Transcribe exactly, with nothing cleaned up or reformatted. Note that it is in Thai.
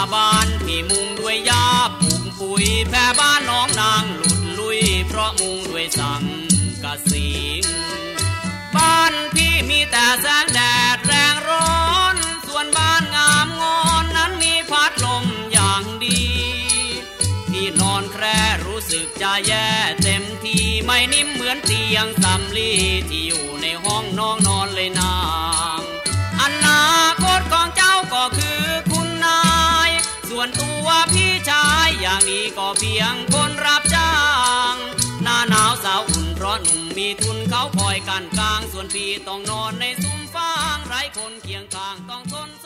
บ้านพี่มุงด้วยยาปลูกปุ๋ยแผ่บ้านน้องนางหลุดลุยเพราะมุงด้วยสังกะสีบ้านพี่มีแต่แสงแดดแรงร้อนส่วนบ้านงามงอนนั้นมีพัดลมอย่างดีที่นอนแคร่รู้สึกจะแย่เต็มทีไม่นิ่มเหมือนเตียงสำลีที่อยู่ในห้องน้องนอนเลยนางอนาคตของเจ้าก็คือคุณนายส่วนตัวพี่ชายอย่างนี้ก็เพียงคนรับจ้างหน้าหนาวสาวอุ่นเพราะหนุ่มมีทุนเขาคอยกันกลางส่วนพี่ต้องนอนในซุ้มฟางไร้คนเคียงข้างต้องทน